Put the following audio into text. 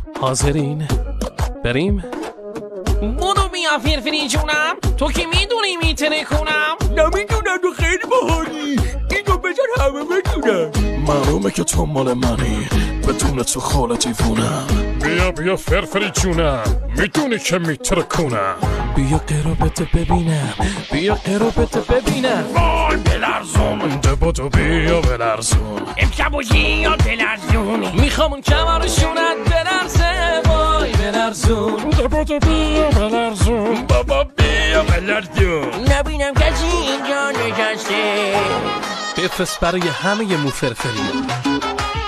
حاضرین؟ بریم؟ بودو بیا فرفری جونم، تو که میدونی میتره کنم. نمیدونم تو خیلی بحالی، اینو بزن همه بدونم. معلومه که تو مال منی، بدون تو خاله دیوونم. بیا فرفری جونم، میدونی که میتره کنم. بیا قرابت ببینم، بیا قرابت ببینم. وای بلرزون، بودو بیا بلرزون، امشب و یا بلرزونی. میخوام اون کمرشونت بلرزه، وای بلرزون. بودو بیا بلرزون، بابا بیا بلرزون. نبینم کسی اینجا نشسته. بفرست برای همه مو فرفری.